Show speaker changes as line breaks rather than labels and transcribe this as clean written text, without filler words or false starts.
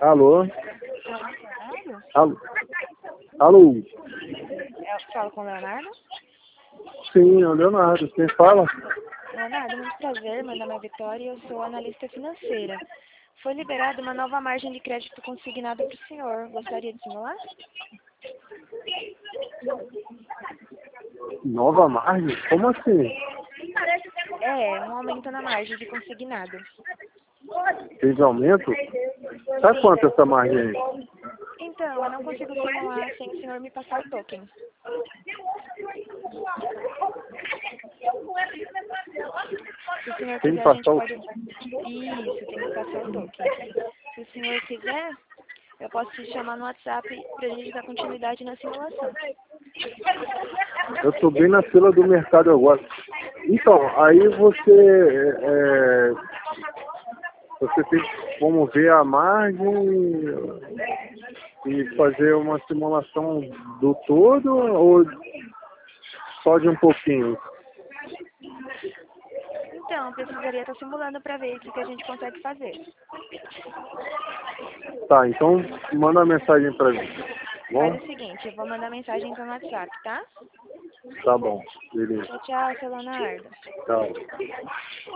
Alô?
Leonardo?
Alô? Alô?
Eu falo com o Leonardo?
Sim, é o Leonardo. Quem fala?
Leonardo, muito prazer. Meu nome é Vitória e eu sou analista financeira. Foi liberada uma nova margem de crédito consignada para o senhor. Gostaria de simular?
Nova margem? Como assim?
Um aumento na margem de consignado.
Teve aumento? Tá quanto essa margem aí?
Então, eu não consigo simular sem o senhor me passar o token. Se o senhor
Tem que
quiser, a gente
passar o...
pode... Isso, tem que passar o token. Se o senhor quiser, eu posso te chamar no WhatsApp para a gente dar continuidade na simulação.
Eu tô bem na fila do mercado agora. Então, aí você tem como ver a margem e fazer uma simulação do todo ou só de um pouquinho?
Então, eu precisaria estar simulando para ver o que a gente consegue fazer.
Tá, então manda uma mensagem pra mim. Bom?
Faz o seguinte, eu vou mandar mensagem então no WhatsApp, tá?
Tá bom, beleza.
Tchau, tchau, seu Leonardo.
Tchau.